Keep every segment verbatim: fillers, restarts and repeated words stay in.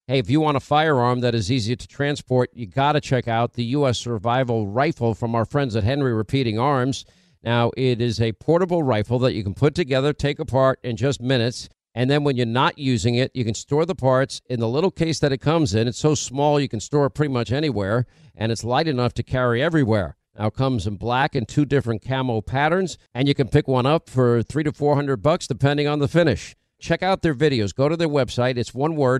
Hey, if you want a firearm that is easy to transport, you got to check out the U S Survival Rifle from our friends at Henry Repeating Arms. Now, it is a portable rifle that you can put together, take apart in just minutes. And then when you're not using it, you can store the parts in the little case that it comes in. It's so small you can store it pretty much anywhere, and it's light enough to carry everywhere. Now, it comes in black and two different camo patterns, and you can pick one up for three to four hundred bucks, depending on the finish. Check out their videos. Go to their website. It's one word,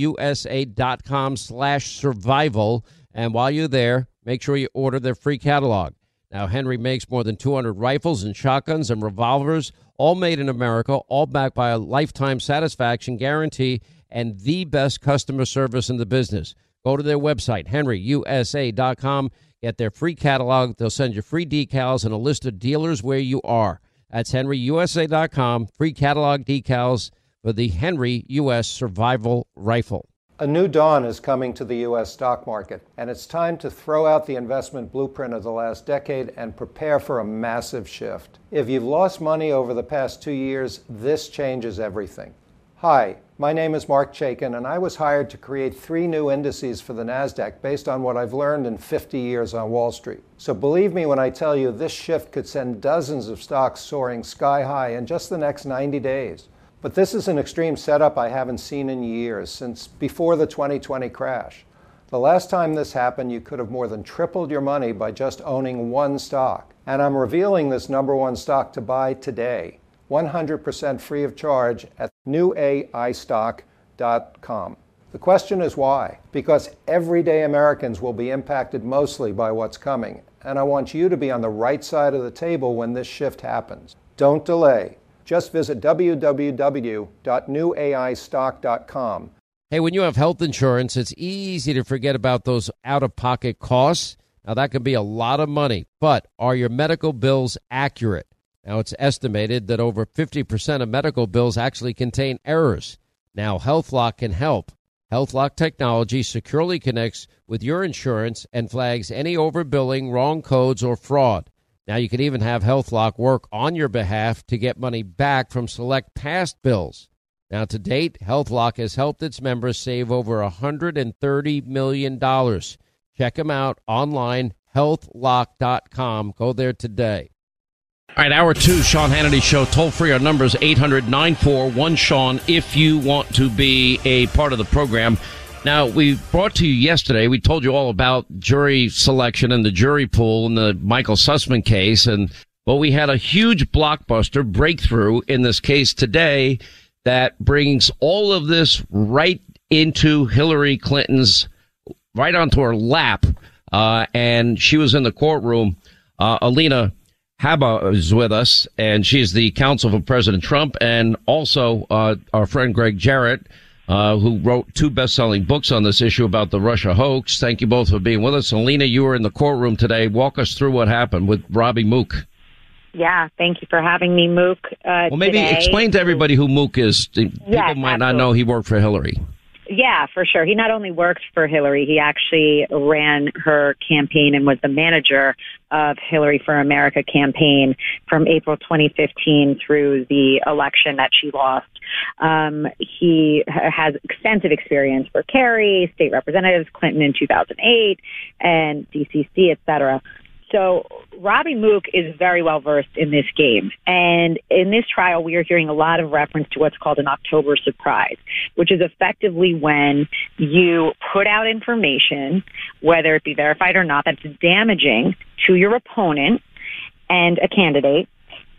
henryusa.com slash survival. And while you're there, make sure you order their free catalog. Now, Henry makes more than two hundred rifles and shotguns and revolvers, all made in America, all backed by a lifetime satisfaction guarantee and the best customer service in the business. Go to their website, henry u s a dot com. Get their free catalog. They'll send you free decals and a list of dealers where you are. That's henry u s a dot com. Free catalog decals for the Henry U S Survival Rifle. A new dawn is coming to the U S stock market, and it's time to throw out the investment blueprint of the last decade and prepare for a massive shift. If you've lost money over the past two years, this changes everything. Hi, my name is Mark Chaikin, and I was hired to create three new indices for the NASDAQ based on what I've learned in fifty years on Wall Street. So believe me when I tell you this shift could send dozens of stocks soaring sky high in just the next ninety days. But this is an extreme setup I haven't seen in years, since before the twenty twenty crash. The last time this happened, you could have more than tripled your money by just owning one stock. And I'm revealing this number one stock to buy today, one hundred percent free of charge at new a i stock dot com. The question is why? Because everyday Americans will be impacted mostly by what's coming, and I want you to be on the right side of the table when this shift happens. Don't delay. Just visit w w w dot new a i stock dot com. Hey, when you have health insurance, it's easy to forget about those out-of-pocket costs. Now, that can be a lot of money, but are your medical bills accurate? Now, it's estimated that over fifty percent of medical bills actually contain errors. Now, HealthLock can help. HealthLock technology securely connects with your insurance and flags any overbilling, wrong codes, or fraud. Now, you can even have HealthLock work on your behalf to get money back from select past bills. Now, to date, HealthLock has helped its members save over one hundred thirty million dollars. Check them out online, health lock dot com. Go there today. All right, hour two, Sean Hannity Show. Toll free, our number is eight hundred nine four one Sean if you want to be a part of the program. Now, we brought to you yesterday, we told you all about jury selection and the jury pool in the Michael Sussman case. And, well, we had a huge blockbuster breakthrough in this case today that brings all of this right into Hillary Clinton's, right onto her lap. Uh, and she was in the courtroom. Uh, Alina Habba is with us, and she's the counsel for President Trump, and also uh, our friend Greg Jarrett, uh, who wrote two best-selling books on this issue about the Russia hoax. Thank you both for being with us. Alina, you were in the courtroom today. Walk us through what happened with Robbie Mook. Yeah, thank you for having me, Mook. Uh, well, maybe today. explain to everybody who Mook is. People yes, might absolutely. not know he worked for Hillary. Yeah, for sure. He not only worked for Hillary, he actually ran her campaign and was the manager of Hillary for America campaign from April twenty fifteen through the election that she lost. Um, he has extensive experience for Kerry, state representatives, Clinton in two thousand eight, and D C C, et cetera. So Robbie Mook is very well versed in this game. And in this trial, we are hearing a lot of reference to what's called an October surprise, which is effectively when you put out information, whether it be verified or not, that's damaging to your opponent and a candidate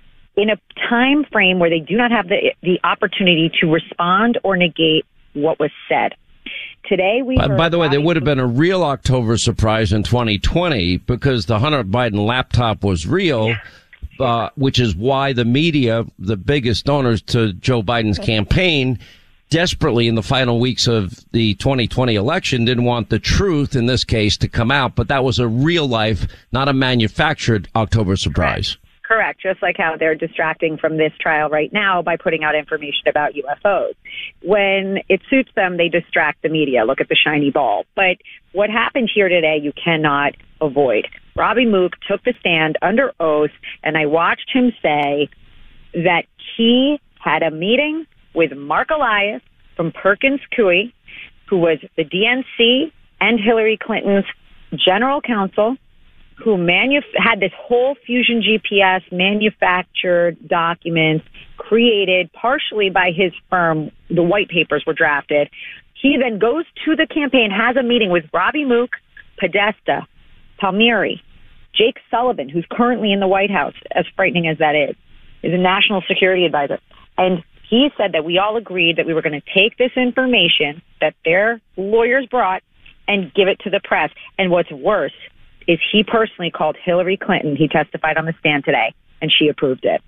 in a time frame where they do not have the, the opportunity to respond or negate what was said. Today, we by, by the way, there would have been a real October surprise in twenty twenty because the Hunter Biden laptop was real, uh, which is why the media, the biggest donors to Joe Biden's campaign, desperately in the final weeks of the twenty twenty election didn't want the truth in this case to come out. But that was a real life, not a manufactured October surprise. Correct, just like how they're distracting from this trial right now by putting out information about U F Os. When it suits them, they distract the media. Look at the shiny ball. But what happened here today, you cannot avoid. Robbie Mook took the stand under oath, and I watched him say that he had a meeting with Mark Elias from Perkins Coie who was the D N C and Hillary Clinton's general counsel, who manuf- had this whole Fusion G P S manufactured documents created partially by his firm. The white papers were drafted. He then goes to the campaign, has a meeting with Robbie Mook, Podesta, Palmieri, Jake Sullivan, who's currently in the White House, as frightening as that is, is a national security advisor. And he said that we all agreed that we were going to take this information that their lawyers brought and give it to the press. And what's worse is he personally called Hillary Clinton. He testified on the stand today, and she approved it.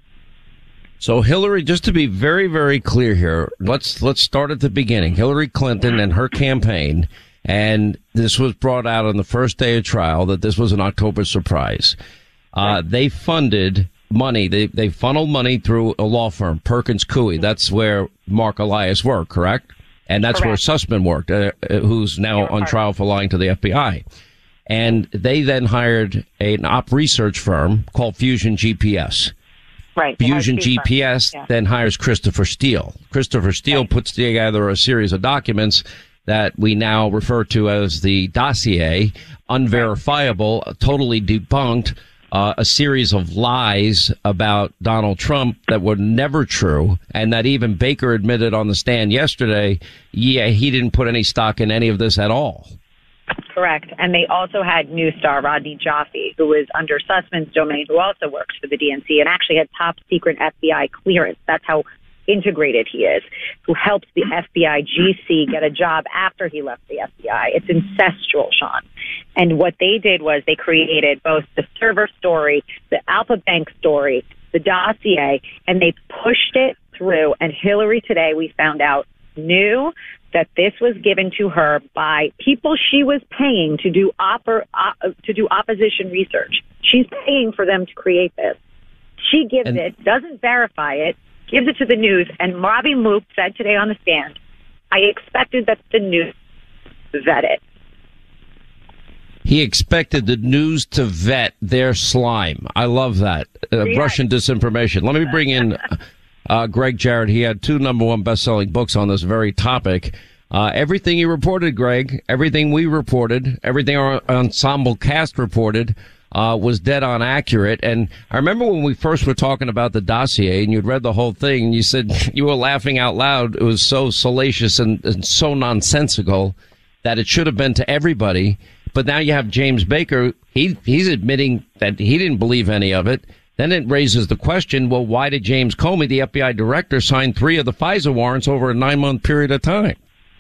So Hillary, just to be very, very clear here, let's let's start at the beginning. Hillary Clinton and her campaign, and this was brought out on the first day of trial that this was an October surprise. Uh, they funded money. They they funneled money through a law firm, Perkins Coie. That's where Mark Elias worked, correct? And that's correct. Where Sussman worked, uh, who's now on trial for lying to the F B I. And they then hired an op research firm called Fusion G P S. Right. Fusion G P S yeah. then hires Christopher Steele. Christopher Steele right. puts together a series of documents that we now refer to as the dossier, unverifiable, right. totally debunked, uh, a series of lies about Donald Trump that were never true, and that even Baker admitted on the stand yesterday, yeah, he didn't put any stock in any of this at all. Correct. And they also had News Star Rodney Jaffe, who is under Sussman's domain, who also works for the D N C and actually had top secret F B I clearance. That's how integrated he is, who helped the F B I G C get a job after he left the F B I. It's incestual, Sean. And what they did was they created both the server story, the Alpha Bank story, the dossier, and they pushed it through. And Hillary today, we found out, knew that this was given to her by people she was paying to do oppor- uh, to do opposition research. She's paying for them to create this. She gives and- it, doesn't verify it, gives it to the news, and Robbie Mook said today on the stand, I expected that the news vet it. He expected the news to vet their slime. I love that. Uh, yeah. Russian disinformation. Let me bring in uh, Greg Jarrett. He had two number one best-selling books on this very topic. Uh, everything he reported, Greg, everything we reported, everything our ensemble cast reported, uh, was dead on accurate. And I remember when we first were talking about the dossier and you'd read the whole thing and you said you were laughing out loud. It was so salacious and, and so nonsensical that it should have been to everybody. But now you have James Baker. He, he's admitting that he didn't believe any of it. Then it raises the question, well, why did James Comey, the F B I director, sign three of the FISA warrants over a nine-month period of time?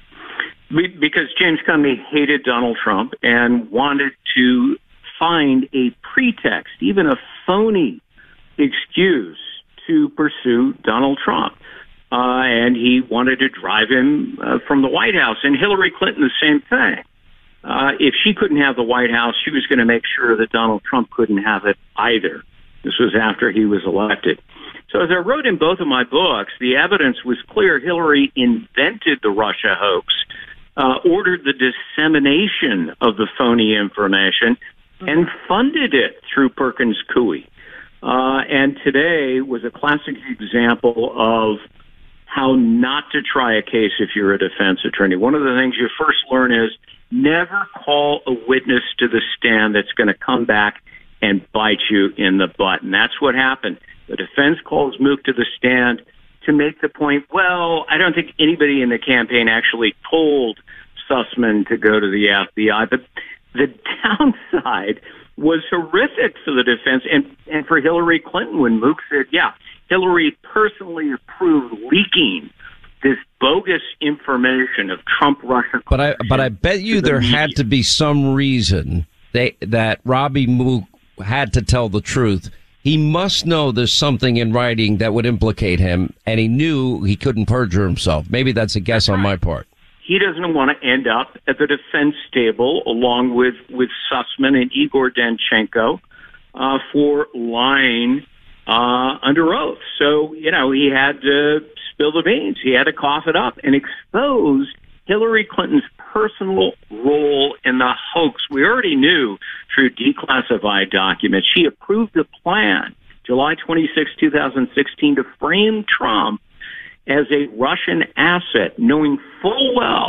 Because James Comey hated Donald Trump and wanted to find a pretext, even a phony excuse, to pursue Donald Trump. Uh, and he wanted to drive him uh, from the White House. And Hillary Clinton, the same thing. Uh, if she couldn't have the White House, she was going to make sure that Donald Trump couldn't have it either. This was after he was elected. So as I wrote in both of my books, the evidence was clear. Hillary invented the Russia hoax, uh, ordered the dissemination of the phony information, mm-hmm. and funded it through Perkins Coie. Uh, and today was a classic example of how not to try a case if you're a defense attorney. One of the things you first learn is never call a witness to the stand that's going to come back and bite you in the butt. And that's what happened. The defense calls Mook to the stand to make the point, well, I don't think anybody in the campaign actually told Sussman to go to the F B I. But the downside was horrific for the defense and, and for Hillary Clinton when Mook said, yeah, Hillary personally approved leaking this bogus information of Trump-Russia. But I, but I bet you there media. had to be some reason they, that Robbie Mook had to tell the truth. He must know there's something in writing that would implicate him, and he knew he couldn't perjure himself. Maybe that's a guess on my part. He doesn't want to end up at the defense table along with, with Sussman and Igor Danchenko uh, for lying uh, under oath. So, you know, he had to spill the beans. He had to cough it up and expose Hillary Clinton's personal role in the hoax. We already knew through declassified documents. She approved a plan, July twenty-sixth, twenty sixteen, to frame Trump as a Russian asset, knowing full well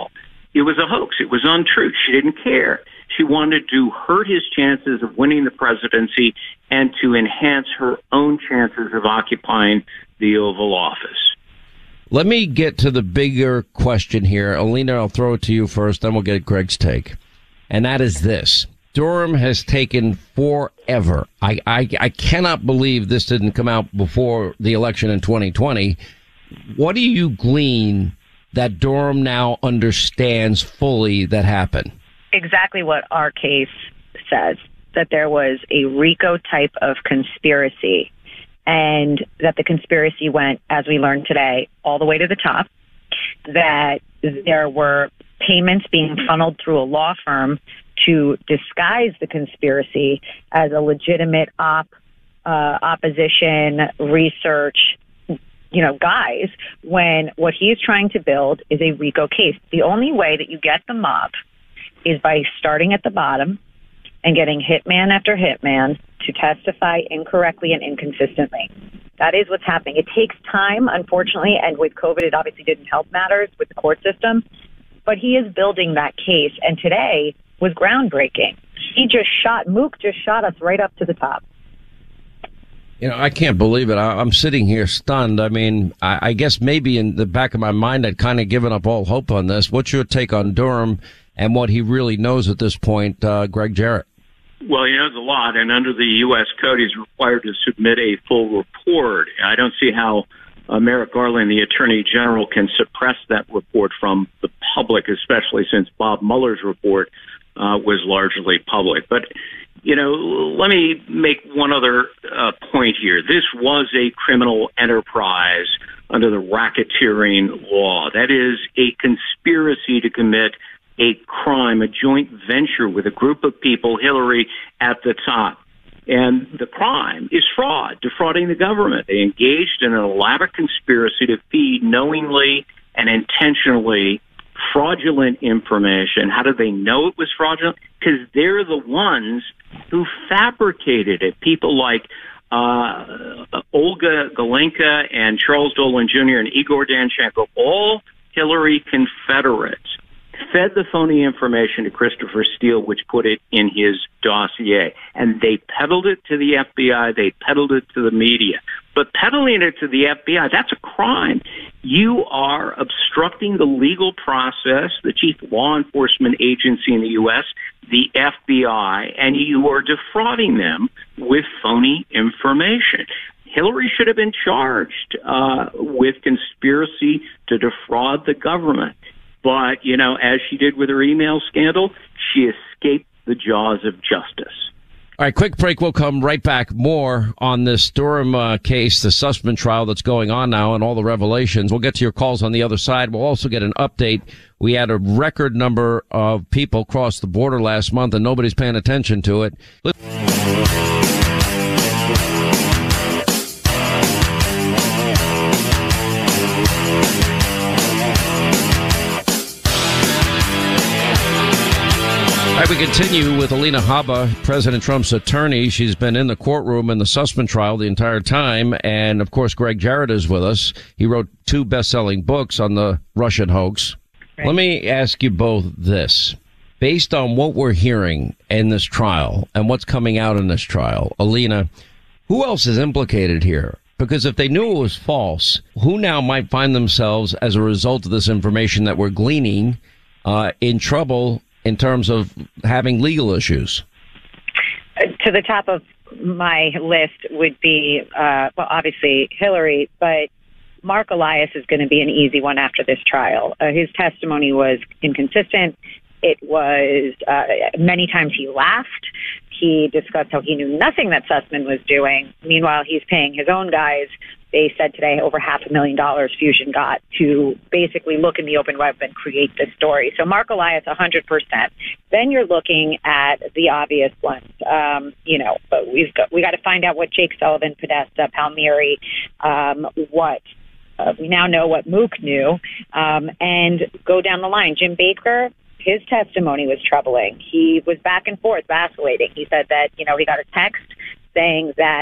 it was a hoax. It was untrue. She didn't care. She wanted to hurt his chances of winning the presidency and to enhance her own chances of occupying the Oval Office. Let me get to the bigger question here. Alina, I'll throw it to you first, then we'll get Greg's take. And that is this. Durham has taken forever. I, I, I cannot believe this didn't come out before the election in twenty twenty. What do you glean that Durham now understands fully that happened? Exactly what our case says, that there was a RICO type of conspiracy, and that the conspiracy went, as we learned today, all the way to the top, that there were payments being funneled through a law firm to disguise the conspiracy as a legitimate op, uh, opposition, research, you know, guise, when what he's trying to build is a RICO case. The only way that you get the mob is by starting at the bottom and getting hitman after hitman to testify incorrectly and inconsistently. That is what's happening. It takes time, unfortunately, and with COVID, it obviously didn't help matters with the court system, but he is building that case, and today was groundbreaking. He just shot, Mook just shot us right up to the top. You know, I can't believe it. I, I'm sitting here stunned. I mean, I, I guess maybe in the back of my mind, I'd kind of given up all hope on this. What's your take on Durham and what he really knows at this point, uh, Greg Jarrett? Well, he knows a lot, and under the U S Code, he's required to submit a full report. I don't see how uh, Merrick Garland, the Attorney General, can suppress that report from the public, especially since Bob Mueller's report uh, was largely public. But, you know, let me make one other uh, point here. This was a criminal enterprise under the racketeering law. That is a conspiracy to commit a crime, a joint venture with a group of people, Hillary at the top. And the crime is fraud, defrauding the government. They engaged in an elaborate conspiracy to feed knowingly and intentionally fraudulent information. How did they know it was fraudulent? Because they're the ones who fabricated it. People like uh, Olga Galenka and Charles Dolan Junior and Igor Danchenko, all Hillary Confederates, fed the phony information to Christopher Steele, which put it in his dossier. And they peddled it to the F B I. They peddled it to the media. But peddling it to the F B I, that's a crime. You are obstructing the legal process, the chief law enforcement agency in the U S, the F B I, and you are defrauding them with phony information. Hillary should have been charged uh, with conspiracy to defraud the government. But, you know, as she did with her email scandal, she escaped the jaws of justice. All right, quick break. We'll come right back. More on this Durham uh, case, the Sussman trial that's going on now, and all the revelations. We'll get to your calls on the other side. We'll also get an update. We had a record number of people cross the border last month, and nobody's paying attention to it. Let's- All right, we continue with Alina Habba, President Trump's attorney. She's been in the courtroom in the Sussman trial the entire time. And, of course, Greg Jarrett is with us. He wrote two best-selling books on the Russian hoax. Right. Let me ask you both this. Based on what we're hearing in this trial and what's coming out in this trial, Alina, who else is implicated here? Because if they knew it was false, who now might find themselves, as a result of this information that we're gleaning, uh, in trouble in terms of having legal issues? To the top of my list would be, uh, well, obviously Hillary, but Mark Elias is going to be an easy one after this trial. Uh, his testimony was inconsistent. It was, uh, many times he laughed. He discussed how he knew nothing that Sussman was doing. Meanwhile, he's paying his own guys. They said today over half a million dollars Fusion got to basically look in the open web and create this story. So Mark Elias, one hundred percent. Then you're looking at the obvious ones. Um, you know, but we've got, we got to find out what Jake Sullivan, Podesta, Palmieri, um, what uh, we now know what Mook knew, um, and go down the line. Jim Baker, his testimony was troubling. He was back and forth, vacillating. He said that, you know, he got a text saying that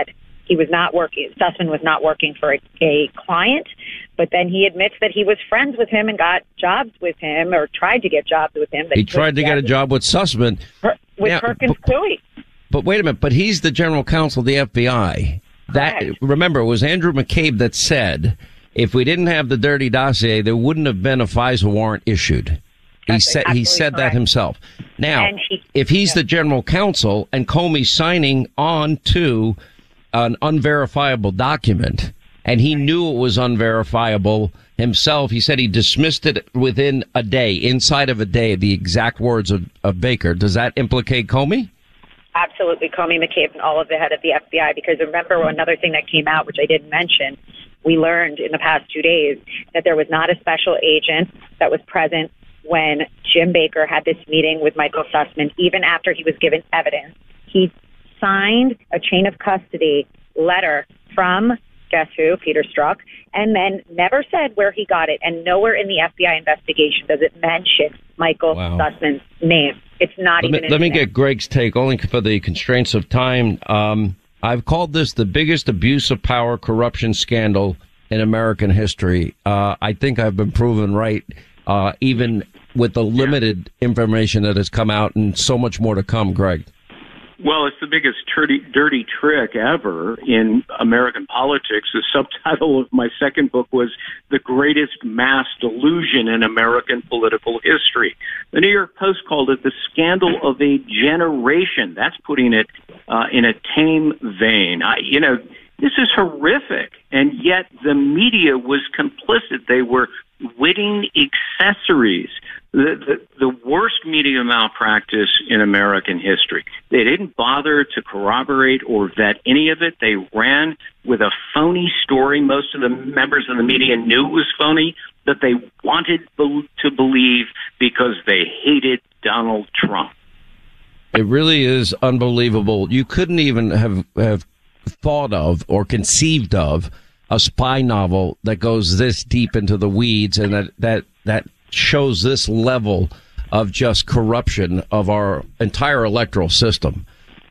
he was not working, Sussman was not working for a, a client, but then he admits that he was friends with him and got jobs with him, or tried to get jobs with him. That he tried to get a job with Sussman. Per, with yeah, Perkins Coie. But wait a minute, but he's the general counsel of the F B I. That, remember, it was Andrew McCabe that said, if we didn't have the dirty dossier, there wouldn't have been a FISA warrant issued. He That's said he said correct. that himself. Now, he, if he's yeah. the general counsel and Comey's signing on to an unverifiable document, and he knew it was unverifiable himself, he said he dismissed it within a day, inside of a day, the exact words of, of Baker. Does that implicate Comey? Absolutely, Comey, McCabe, and all of the head of the F B I. Because remember, another thing that came out, which I didn't mention, we learned in the past two days that there was not a special agent that was present when Jim Baker had this meeting with Michael Sussman, even after he was given evidence. He signed a chain of custody letter from, guess who, Peter Strzok, and then never said where he got it. And nowhere in the F B I investigation does it mention Michael wow. Sussman's name. It's not let even me, in Let me there. get Greg's take, only for the constraints of time. Um, I've called this the biggest abuse of power corruption scandal in American history. Uh, I think I've been proven right, uh, even with the limited information that has come out and so much more to come, Greg. Well, it's the biggest dirty, dirty trick ever in American politics. The subtitle of my second book was The Greatest Mass Delusion in American Political History. The New York Post called it the scandal of a generation. That's putting it uh, in a tame vein. I, you know, this is horrific, and yet the media was complicit. They were witting accessories. The, the, the worst media malpractice in American history. They didn't bother to corroborate or vet any of it. They ran with a phony story. Most of the members of the media knew it was phony, that they wanted be- to believe because they hated Donald Trump. It really is unbelievable. You couldn't even have, have thought of or conceived of a spy novel that goes this deep into the weeds and that, that, that shows this level of just corruption of our entire electoral system.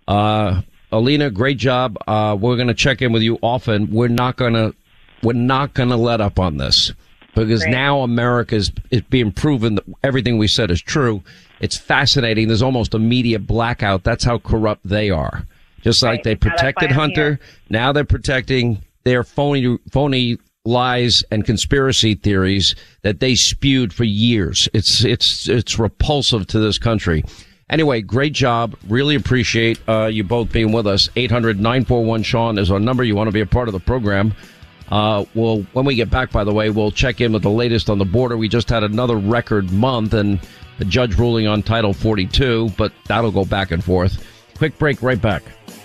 Uh, Alina, great job. Uh, we're going to check in with you often. We're not going to, we're not going to let up on this because great. Now America is, is being proven that everything we said is true. It's fascinating. There's almost a media blackout. That's how corrupt they are. Just like right. they protected Hunter. Now they're protecting their phony, phony lies and conspiracy theories that they spewed for years. It's it's it's repulsive to this country. Anyway, great job. Really appreciate uh, you both being with us. eight hundred nine four one Sean is our number. You want to be a part of the program. Uh, we'll, when we get back, by the way, we'll check in with the latest on the border. We just had another record month and the judge ruling on Title forty-two, but that'll go back and forth. Quick break, right back.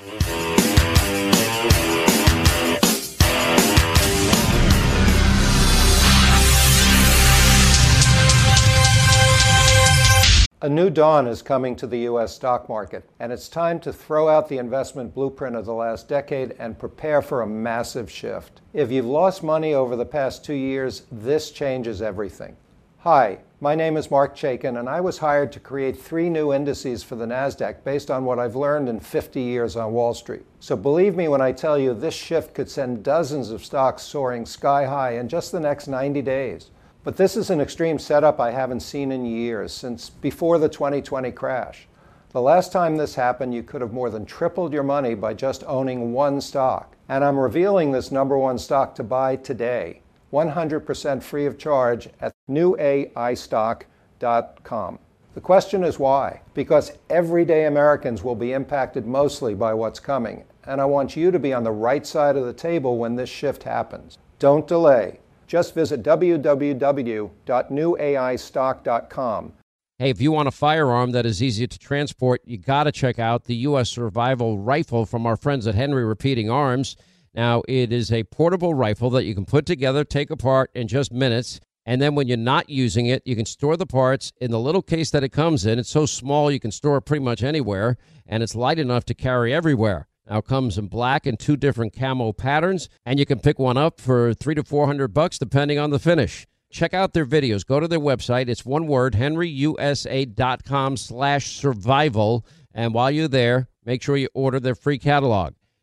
A new dawn is coming to the U S stock market, and it's time to throw out the investment blueprint of the last decade and prepare for a massive shift. If you've lost money over the past two years, this changes everything. Hi, my name is Mark Chaikin, and I was hired to create three new indices for the NASDAQ based on what I've learned in fifty years on Wall Street. So believe me when I tell you this shift could send dozens of stocks soaring sky high in just the next ninety days. But this is an extreme setup I haven't seen in years, since before the twenty twenty crash. The last time this happened, you could have more than tripled your money by just owning one stock. And I'm revealing this number one stock to buy today, one hundred percent free of charge at new A I stock dot com. The question is why? Because everyday Americans will be impacted mostly by what's coming, and I want you to be on the right side of the table when this shift happens. Don't delay. Just visit w w w dot new A I stock dot com. Hey, if you want a firearm that is easy to transport, you got to check out the U S Survival Rifle from our friends at Henry Repeating Arms. Now, it is a portable rifle that you can put together, take apart in just minutes, and then when you're not using it, you can store the parts in the little case that it comes in. It's so small you can store it pretty much anywhere, and it's light enough to carry everywhere. Now it comes in black and two different camo patterns, and you can pick one up for three to four hundred bucks depending on the finish. Check out their videos. Go to their website. It's one word, henry u s a dot com slash survival. And while you're there, make sure you order their free catalog.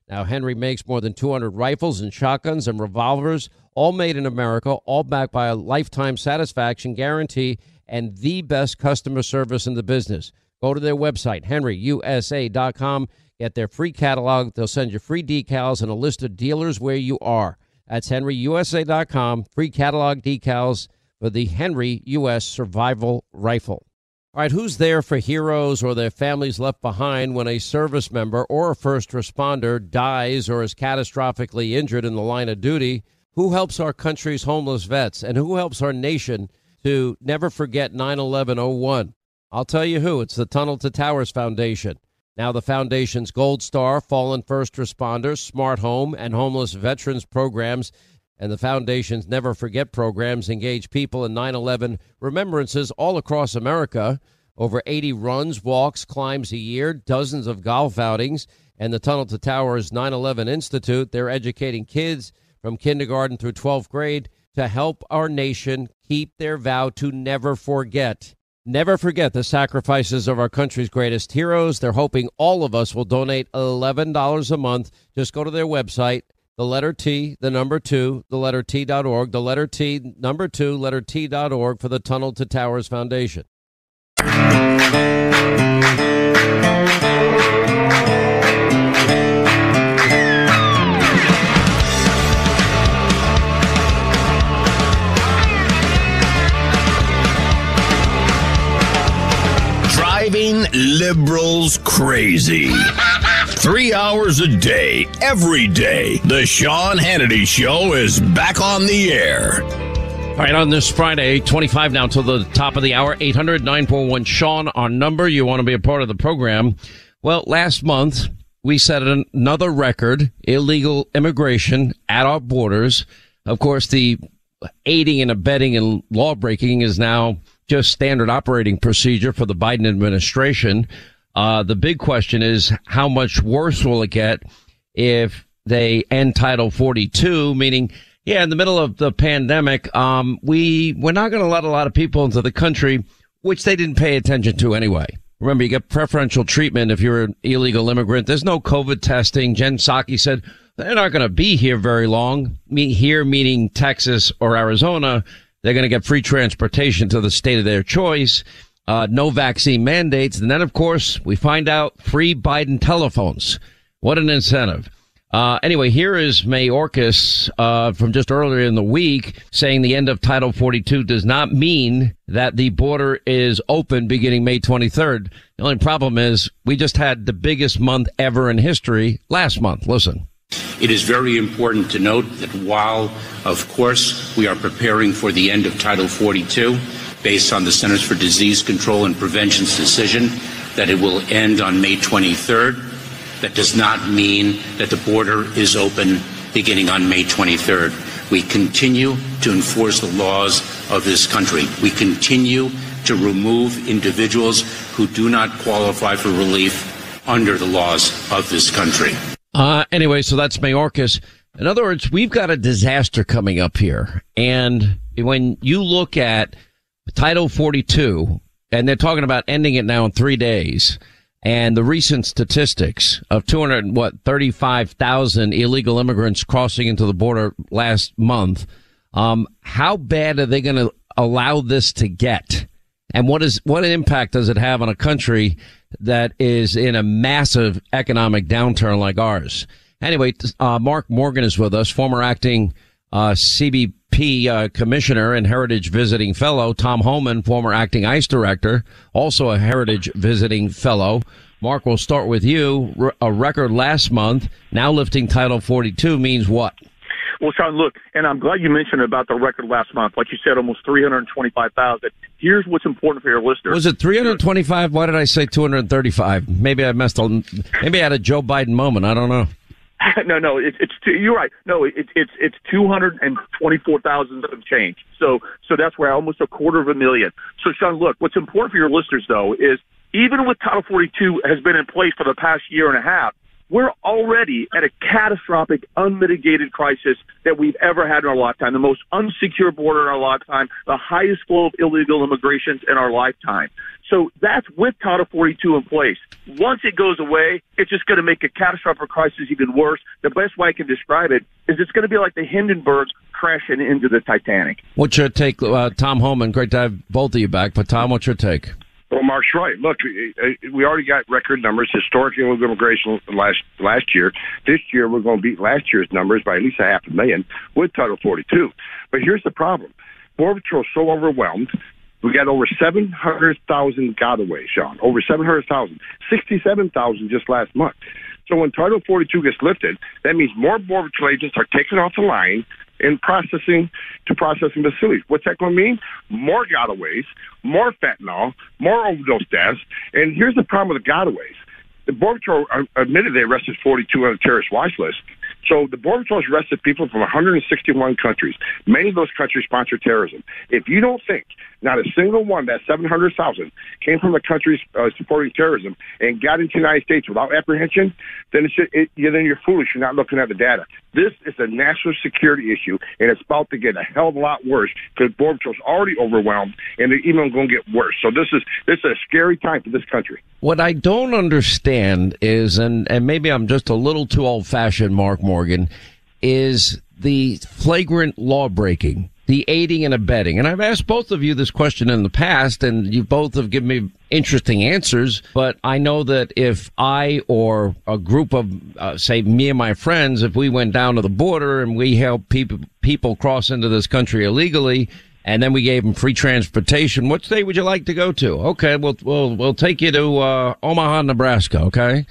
Now, Henry makes more than two hundred rifles and shotguns and revolvers, all made in America, all backed by a lifetime satisfaction guarantee and the best customer service in the business. Go to their website, henry u s a dot com. Get their free catalog. They'll send you free decals and a list of dealers where you are. That's henry u s a dot com. Free catalog decals for the Henry U S Survival Rifle. All right, who's there for heroes or their families left behind when a service member or a first responder dies or is catastrophically injured in the line of duty? Who helps our country's homeless vets? And who helps our nation to never forget nine eleven oh one? I'll tell you who. It's the Tunnel to Towers Foundation. Now the foundation's Gold Star, Fallen First Responders, Smart Home, and Homeless Veterans programs and the foundation's Never Forget programs engage people in nine eleven remembrances all across America. Over eighty runs, walks, climbs a year, dozens of golf outings, and the Tunnel to Towers nine eleven Institute. They're educating kids from kindergarten through twelfth grade to help our nation keep their vow to never forget. Never forget the sacrifices of our country's greatest heroes. They're hoping all of us will donate eleven dollars a month. Just go to their website, the letter T, the number two, the letter T dot org, the letter T, number two, letter T dot org for the Tunnel to Towers Foundation. Driving liberals crazy. Three hours a day, every day, the Sean Hannity Show is back on the air. All right, on this Friday, twenty-five now till the top of the hour, eight hundred nine four one Sean, our number. You want to be a part of the program. Well, last month, we set another record, illegal immigration at our borders. Of course, the aiding and abetting and law breaking is now just standard operating procedure for the Biden administration. Uh, the big question is, how much worse will it get if they end Title forty-two, meaning, yeah, in the middle of the pandemic, um, we, we're not going to let a lot of people into the country, which they didn't pay attention to anyway. Remember, you get preferential treatment if you're an illegal immigrant. There's no COVID testing. Jen Psaki said they're not going to be here very long. Me here, meaning Texas or Arizona. They're going to get free transportation to the state of their choice. Uh, no vaccine mandates. And then, of course, we find out free Biden telephones. What an incentive. Uh, anyway, here is Mayorkas, uh, from just earlier in the week saying the end of Title forty-two does not mean that the border is open beginning May twenty-third. The only problem is we just had the biggest month ever in history last month. Listen. It is very important to note that while, of course, we are preparing for the end of Title forty-two, based on the Centers for Disease Control and Prevention's decision that it will end on May twenty-third, that does not mean that the border is open beginning on May twenty-third. We continue to enforce the laws of this country. We continue to remove individuals who do not qualify for relief under the laws of this country. Uh, anyway, so that's Mayorkas. In other words, we've got a disaster coming up here. And when you look at Title forty-two, and they're talking about ending it now in three days, and the recent statistics of two hundred, what, thirty-five thousand illegal immigrants crossing into the border last month, um, how bad are they going to allow this to get? And what is, what impact does it have on a country that is in a massive economic downturn like ours? Anyway, uh, Mark Morgan is with us, former acting uh, C B P uh, commissioner and Heritage Visiting Fellow. Tom Homan, former acting ICE director, also a Heritage Visiting Fellow. Mark, we'll start with you. R- a record last month, now lifting Title forty-two means what? Well, Sean, look, and I'm glad you mentioned about the record last month. Like you said, almost three hundred twenty-five thousand. Here's what's important for your listeners. Was it three hundred twenty-five? Why did I say two hundred thirty-five? Maybe I messed up. Maybe I had a Joe Biden moment. I don't know. no, no, it, it's you're right. No, it, it's it's two hundred twenty-four thousand some change. So so that's where almost a quarter of a million. So, Sean, look, what's important for your listeners, though, is even with Title forty-two has been in place for the past year and a half, we're already at a catastrophic, unmitigated crisis that we've ever had in our lifetime, the most unsecure border in our lifetime, the highest flow of illegal immigrations in our lifetime. So that's with Title forty-two in place. Once it goes away, it's just going to make a catastrophic crisis even worse. The best way I can describe it is it's going to be like the Hindenburgs crashing into the Titanic. What's your take, uh, Tom Homan? Great to have both of you back. But, Tom, what's your take? Well, Mark's right. Look, we already got record numbers, historic illegal immigration last last year. This year, we're going to beat last year's numbers by at least a half a million with Title forty-two. But here's the problem. Border Patrol is so overwhelmed. We got over seven hundred thousand gotaways, Sean. Over seven hundred thousand. sixty-seven thousand just last month. So when Title forty-two gets lifted, that means more Border Patrol agents are taken off the line in processing to processing facilities. What's that going to mean? More gotaways, more fentanyl, more overdose deaths. And here's the problem with the gotaways. The Border Patrol admitted they arrested forty-two on the terrorist watch list. So the Border Patrol has arrested people from one hundred sixty-one countries. Many of those countries sponsor terrorism. If you don't think not a single one, that seven hundred thousand, came from the countries uh, supporting terrorism and got into the United States without apprehension, then, it should, it, yeah, then you're foolish. You're not looking at the data. This is a national security issue, and it's about to get a hell of a lot worse because Border Patrol's already overwhelmed, and they're even going to get worse. So this is this is a scary time for this country. What I don't understand is, and, and maybe I'm just a little too old-fashioned, Mark Morgan, is the flagrant law breaking, the aiding and abetting. And I've asked both of you this question in the past, and you both have given me interesting answers. But I know that if I or a group of, uh, say, me and my friends, if we went down to the border and we helped people, people cross into this country illegally, and then we gave them free transportation, what state would you like to go to? Okay, we'll, we'll, we'll take you to, uh, Omaha, Nebraska, okay?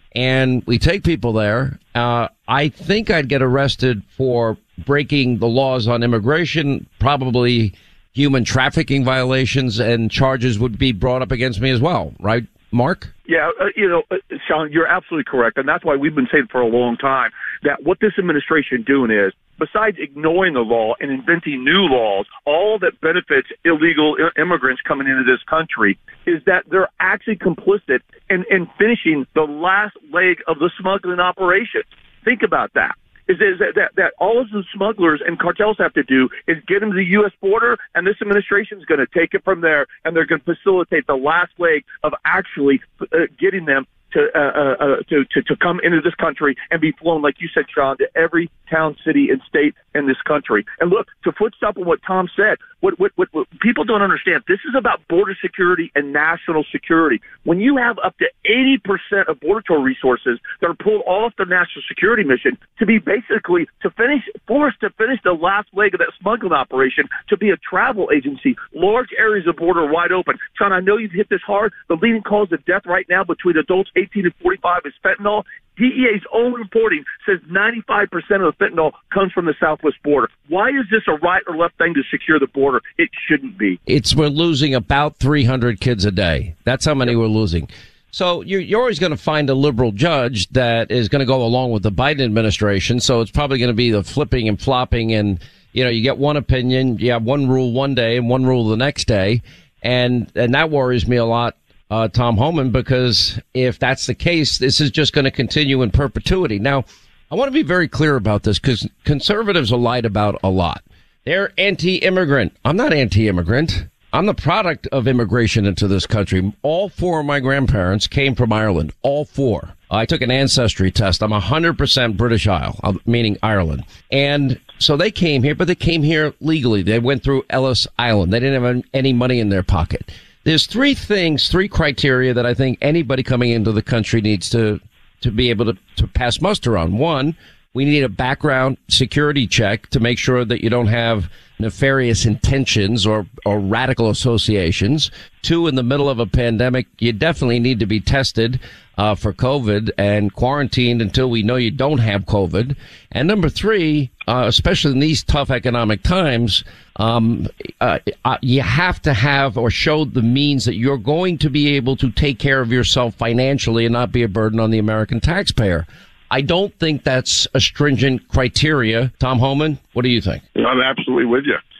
And we take people there. Uh, I think I'd get arrested for breaking the laws on immigration, probably human trafficking violations, and charges would be brought up against me as well. Right, Mark? Yeah, uh, you know, uh, Sean, you're absolutely correct. And that's why we've been saying for a long time that what this administration doing is, besides ignoring the law and inventing new laws, all that benefits illegal immigrants coming into this country is that they're actually complicit in, in finishing the last leg of the smuggling operation. Think about that. Is that, that, that all of the smugglers and cartels have to do is get them to the U S border, and this administration is going to take it from there, and they're going to facilitate the last leg of actually uh, getting them to, uh, uh, to to to come into this country and be flown, like you said, Sean, to every town, city, and state in this country. And look, to footstep on what Tom said, what, what what what people don't understand, this is about border security and national security. When you have up to eighty percent of Border Patrol resources that are pulled off the national security mission to be basically to finish, forced to finish the last leg of that smuggling operation, to be a travel agency, large areas of border wide open. Sean, I know you've hit this hard. The leading cause of death right now between adults eighteen and forty-five is fentanyl. D E A's own reporting says ninety-five percent of the fentanyl comes from the southwest border. Why is this a right or left thing to secure the border? It shouldn't be. It's we're losing about three hundred kids a day. That's how many yep. we're losing. So you're, you're always going to find a liberal judge that is going to go along with the Biden administration. So it's probably going to be the flipping and flopping, and you know, you get one opinion, you have one rule one day and one rule the next day, and and that worries me a lot. Uh, Tom Homan, because if that's the case, this is just going to continue in perpetuity. Now, I want to be very clear about this because conservatives are lied about a lot. They're anti-immigrant. I'm not anti-immigrant. I'm the product of immigration into this country. All four of my grandparents came from Ireland. All four. I took an ancestry test. I'm one hundred percent British Isle, meaning Ireland. And so they came here, but they came here legally. They went through Ellis Island. They didn't have any money in their pocket. There's three things, three criteria that I think anybody coming into the country needs to, to be able to, to pass muster on. One, we need a background security check to make sure that you don't have nefarious intentions or, or radical associations. Two, in the middle of a pandemic, you definitely need to be tested uh, for COVID and quarantined until we know you don't have COVID. And number three, uh, especially in these tough economic times, um, uh, uh, you have to have or show the means that you're going to be able to take care of yourself financially and not be a burden on the American taxpayer. I don't think that's a stringent criteria. Tom Homan, what do you think? I'm absolutely with you.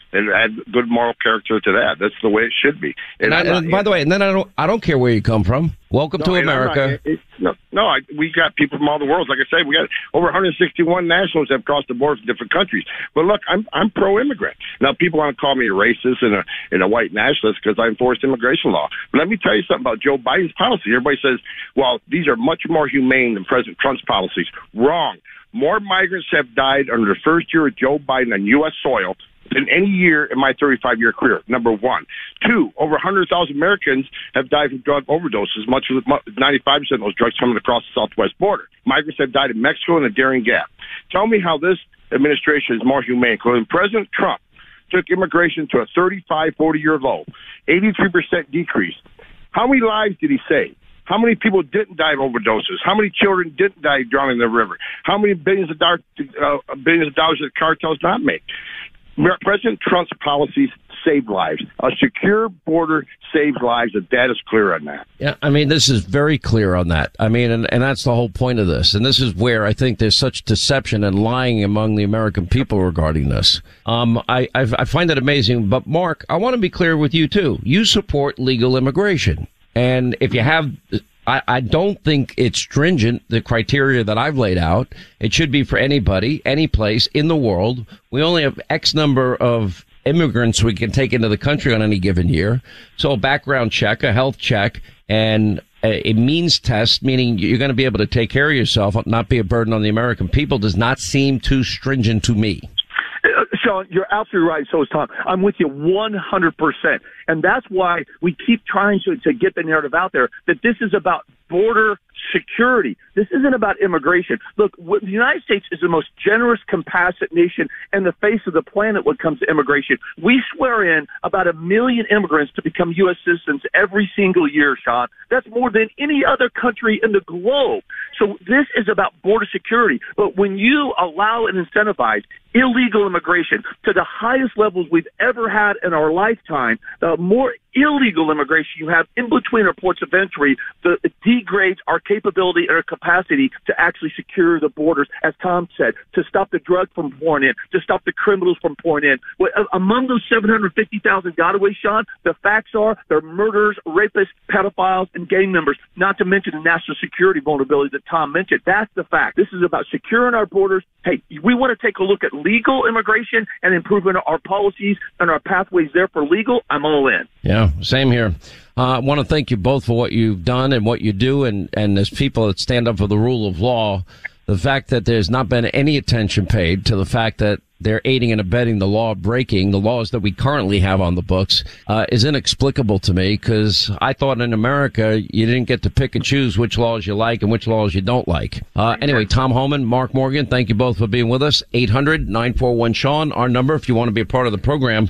and add good moral character to that. That's the way it should be. And, and, I, and by the way, and then I don't I don't care where you come from. Welcome no, to America. Not, it, no, no, I, we got people from all the world. Like I said, we got over one hundred sixty-one nationals that have crossed the border from different countries. But look, I'm I'm pro-immigrant. Now, people want to call me a racist and a and a white nationalist because I enforced immigration law. But let me tell you something about Joe Biden's policy. Everybody says, well, these are much more humane than President Trump's policies. Wrong. More migrants have died under the first year of Joe Biden on U S soil than any year in my thirty-five-year career, number one. Two, over one hundred thousand Americans have died from drug overdoses, much of ninety-five percent of those drugs coming across the southwest border. Migrants have died in Mexico and the Darien Gap. Tell me how this administration is more humane. Because President Trump took immigration to a thirty-five, forty-year low, eighty-three percent decrease. How many lives did he save? How many people didn't die of overdoses? How many children didn't die drowning in the river? How many billions of dollars, uh, billions of dollars did cartels not make? President Trump's policies saved lives. A secure border saves lives. The data is clear on that. Yeah, I mean, this is very clear on that. I mean, and, and that's the whole point of this. And this is where I think there's such deception and lying among the American people regarding this. Um, I, I, I find it amazing. But, Mark, I want to be clear with you, too. You support legal immigration. And if you have, I, I don't think it's stringent, the criteria that I've laid out. It should be for anybody, any place in the world. We only have X number of immigrants we can take into the country on any given year. So a background check, a health check, and a, a means test, meaning you're going to be able to take care of yourself, not be a burden on the American people, does not seem too stringent to me. Uh, Sean, you're absolutely right. So is Tom. I'm with you one hundred percent. And that's why we keep trying to, to get the narrative out there that this is about border security. This isn't about immigration. Look, the United States is the most generous, compassionate nation in the face of the planet when it comes to immigration. We swear in about a million immigrants to become U S citizens every single year, Sean. That's more than any other country in the globe. So this is about border security. But when you allow and incentivize illegal immigration to the highest levels we've ever had in our lifetime, the more illegal immigration you have in between our ports of entry, the, it degrades our capability and our capacity to actually secure the borders, as Tom said, to stop the drug from pouring in, to stop the criminals from pouring in. Well, among those seven hundred fifty thousand gotaways, Sean, the facts are they're murderers, rapists, pedophiles, and gang members, not to mention the national security vulnerability that Tom mentioned. That's the fact. This is about securing our borders. Hey, we want to take a look at legal immigration and improving our policies and our pathways there for legal. I'm all in. Yeah, same here. Uh, I want to thank you both for what you've done and what you do. And, and as people that stand up for the rule of law, the fact that there's not been any attention paid to the fact that they're aiding and abetting the law breaking, the laws that we currently have on the books, uh, is inexplicable to me, because I thought in America you didn't get to pick and choose which laws you like and which laws you don't like. Uh, anyway, Tom Homan, Mark Morgan, thank you both for being with us. eight hundred nine four one Sean, our number if you want to be a part of the program.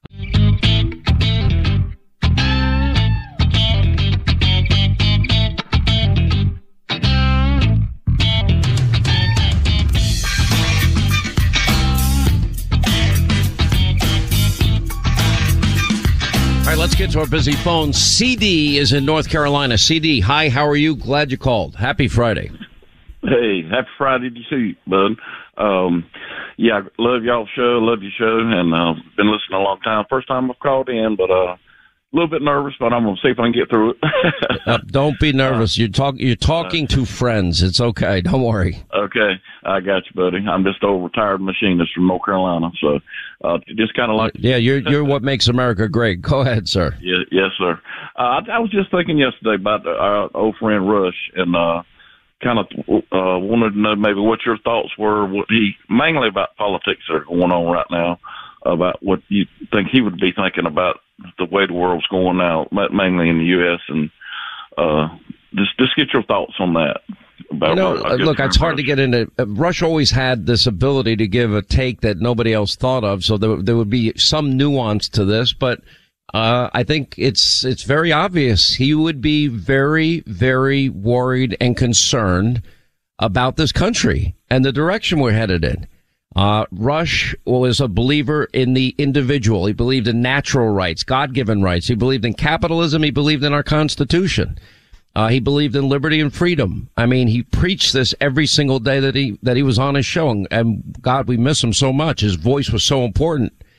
Let's get to our busy phone. C D is in North Carolina. C D, hi, how are you? Glad you called. Happy Friday. Hey, happy Friday to you, bud. Um, yeah, love y'all's show, love your show, and uh, been listening a long time. First time I've called in, but uh, a little bit nervous, but I'm going to see if I can get through it. uh, don't be nervous. You're, talk, you're talking to friends. It's okay. Don't worry. Okay. I got you, buddy. I'm just a retired machinist from North Carolina, so uh, just kind of like... Yeah, you're you're what makes America great. Go ahead, sir. Yeah, yes, sir. Uh, I, I was just thinking yesterday about our old friend Rush, and uh, kind of uh, wanted to know maybe what your thoughts were, what he mainly about politics that are going on right now, about what you think he would be thinking about the way the world's going now, mainly in the U S, and uh, just just get your thoughts on that. About you know, uh, look, it's hard Rush. to get into. Uh, Rush always had this ability to give a take that nobody else thought of, so there, there would be some nuance to this. But uh, I think it's it's very obvious he would be very, very worried and concerned about this country and the direction we're headed in. Uh, Rush was a believer in the individual. He believed in natural rights, God-given rights. He believed in capitalism. He believed in our Constitution. Uh, he believed in liberty and freedom. I mean, he preached this every single day that he, that he was on his show. And, and God, we miss him so much. His voice was so important.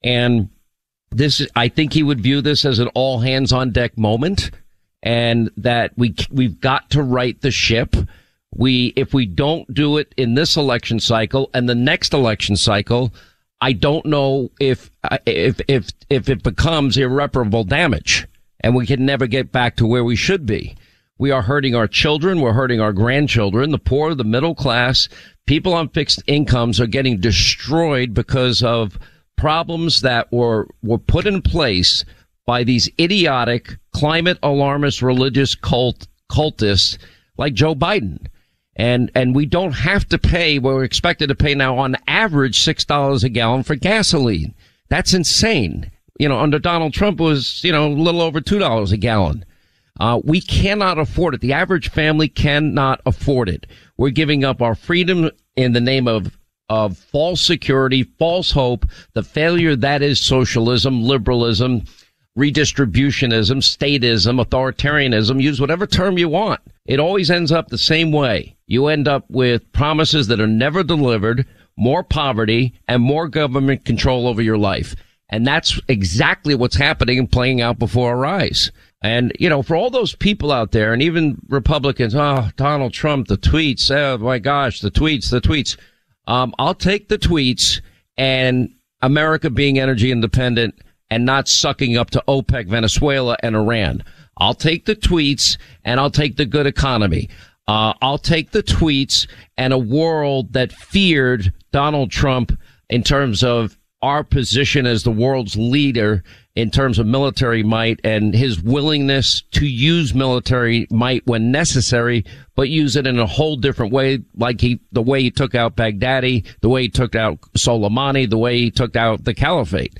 And this, I think he would view this as an all hands on deck moment, and that we, we've got to right the ship. We, if we don't do it in this election cycle and the next election cycle, I don't know if, if, if, if it becomes irreparable damage and we can never get back to where we should be. We are hurting our children. We're hurting our grandchildren. The poor, the middle class, people on fixed incomes are getting destroyed because of problems that were, were put in place by these idiotic climate alarmist religious cult, cultists like Joe Biden. And, and we don't have to pay, we're expected to pay now on average six dollars a gallon for gasoline. That's insane. You know, under Donald Trump was, you know, a little over two dollars a gallon. Uh, we cannot afford it. The average family cannot afford it. We're giving up our freedom in the name of, of false security, false hope, the failure that is socialism, liberalism, redistributionism, statism, authoritarianism. Use whatever term you want. It always ends up the same way. You end up with promises that are never delivered, more poverty, and more government control over your life. And that's exactly what's happening and playing out before our eyes. And, you know, for all those people out there, and even Republicans, oh, Donald Trump, the tweets, oh, my gosh, the tweets, the tweets. Um, I'll take the tweets and America being energy independent and not sucking up to OPEC, Venezuela, and Iran. I'll take the tweets and I'll take the good economy. Uh, I'll take the tweets and a world that feared Donald Trump in terms of our position as the world's leader in terms of military might and his willingness to use military might when necessary, but use it in a whole different way, like he, the way he took out Baghdadi, the way he took out Soleimani, the way he took out the caliphate.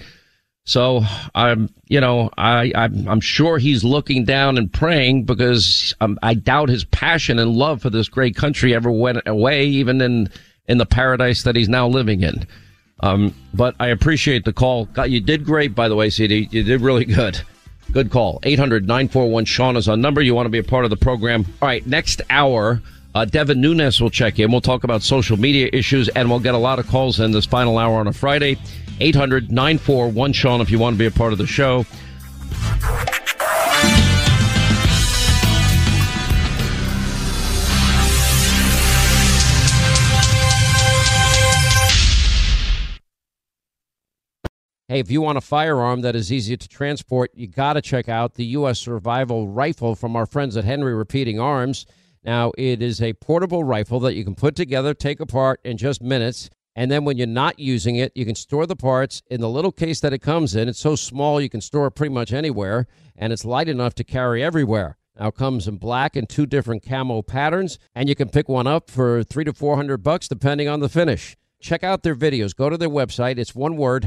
So I'm, you know, I, I'm, I'm sure he's looking down and praying because um, I doubt his passion and love for this great country ever went away, even in, in the paradise that he's now living in. Um, but I appreciate the call. God, you did great, by the way, C D. You did really good. Good call. eight hundred nine four one Sean is our number. You want to be a part of the program. All right. Next hour, uh, Devin Nunes will check in. We'll talk about social media issues and we'll get a lot of calls in this final hour on a Friday. eight hundred nine four one Sean if you want to be a part of the show. Hey, if you want a firearm that is easy to transport, you got to check out the U S Survival Rifle from our friends at Henry Repeating Arms. Now, it is a portable rifle that you can put together, take apart in just minutes. And then when you're not using it, you can store the parts in the little case that it comes in. It's so small you can store it pretty much anywhere, and it's light enough to carry everywhere. Now, it comes in black and two different camo patterns, and you can pick one up for three to four hundred bucks, depending on the finish. Check out their videos. Go to their website. It's one word,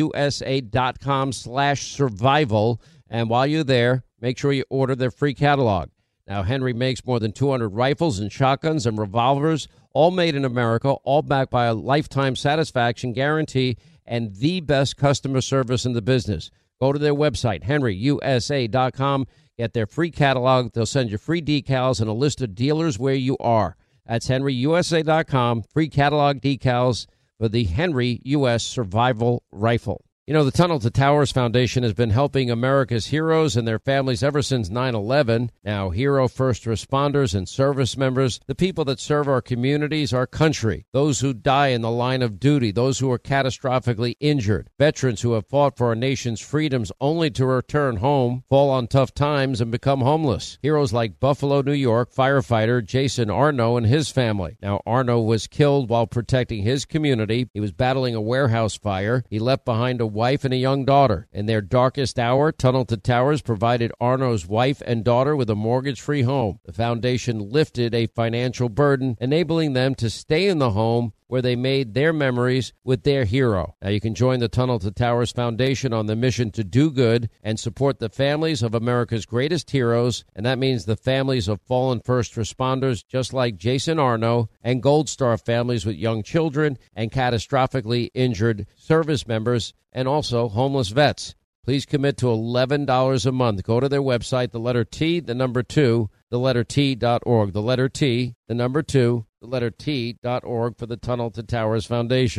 henryusa.com slash survival. And while you're there, make sure you order their free catalog. Now, Henry makes more than two hundred rifles and shotguns and revolvers, all made in America, all backed by a lifetime satisfaction guarantee and the best customer service in the business. Go to their website, henry u s a dot com. Get their free catalog. They'll send you free decals and a list of dealers where you are. That's henry u s a dot com. Free catalog decals for the Henry U S Survival Rifle. You know, the Tunnel to Towers Foundation has been helping America's heroes and their families ever since nine eleven. Now, hero first responders and service members, the people that serve our communities, our country, those who die in the line of duty, those who are catastrophically injured, veterans who have fought for our nation's freedoms only to return home, fall on tough times, and become homeless. Heroes like Buffalo, New York firefighter Jason Arno and his family. Now, Arno was killed while protecting his community. He was battling a warehouse fire. He left behind a wife and a young daughter. In their darkest hour, Tunnel to Towers provided Arno's wife and daughter with a mortgage-free home. The foundation lifted a financial burden, enabling them to stay in the home where they made their memories with their hero. Now, you can join the Tunnel to Towers Foundation on the mission to do good and support the families of America's greatest heroes, and that means the families of fallen first responders just like Jason Arno, and Gold Star families with young children and catastrophically injured service members, and also homeless vets. Please commit to eleven dollars a month. Go to their website, the letter T, the number two, the letter T dot org. The letter T, the number two, the letter T dot org for the Tunnel to Towers Foundation.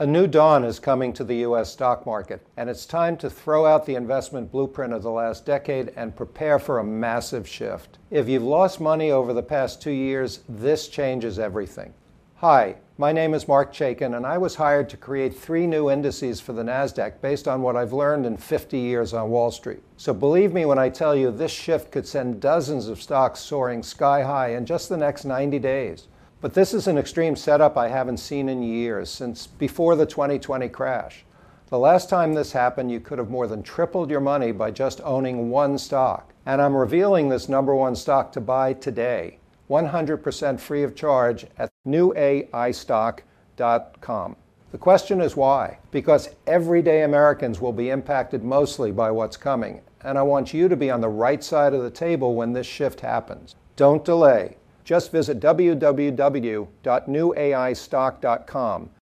A new dawn is coming to the U S stock market, and it's time to throw out the investment blueprint of the last decade and prepare for a massive shift. If you've lost money over the past two years, this changes everything. Hi, my name is Mark Chaikin, and I was hired to create three new indices for the NASDAQ based on what I've learned in fifty years on Wall Street. So believe me when I tell you this shift could send dozens of stocks soaring sky high in just the next ninety days. But this is an extreme setup I haven't seen in years, since before the twenty twenty crash. The last time this happened, you could have more than tripled your money by just owning one stock. And I'm revealing this number one stock to buy today, one hundred percent free of charge at new A I stock dot com. The question is why? Because everyday Americans will be impacted mostly by what's coming, and I want you to be on the right side of the table when this shift happens. Don't delay. Just visit w w w dot new A I stock dot com